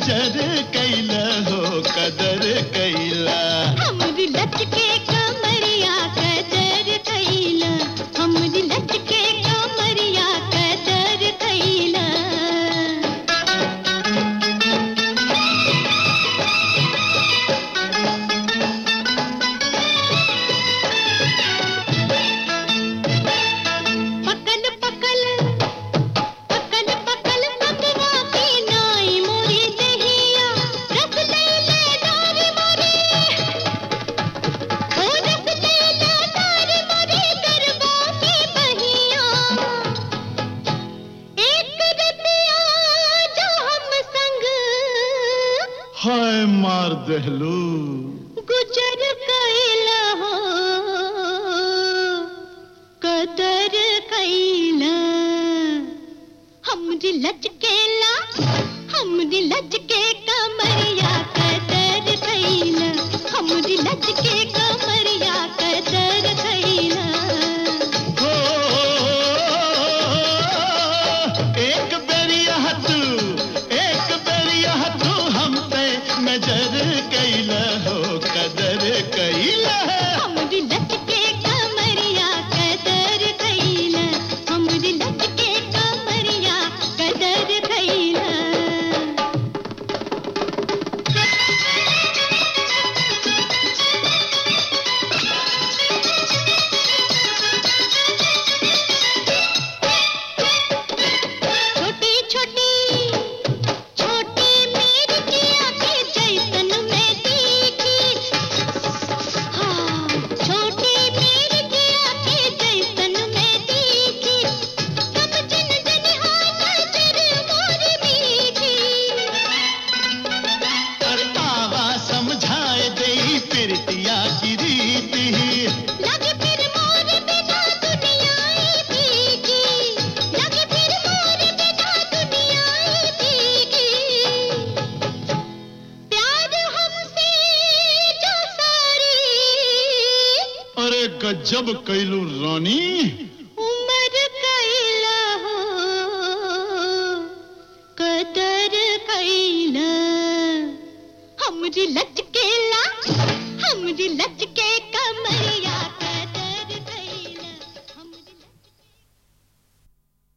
नजर कैला हो कदर कैला। हमरी लचके कमरिया कदर कैला, हमरी लचके कमरिया कदर कैला। हाय मार दहलू गुजर कैला हो कदर कैला। हमरी लचकेला हमरी लचके कमरिया कदर कैला, हमरी लचके कमरिया कदर कैला। एक बेरिया तू हम पे नजर कैला हो कदर कैला। हमरी लचके कमरिया कदर कैला, हमरी लचके कमरिया कदर कैला। अरे गजब कैलू रानी, उमर कैला हो कदर कैला। हमरी लचकेला हमरी लचके कमर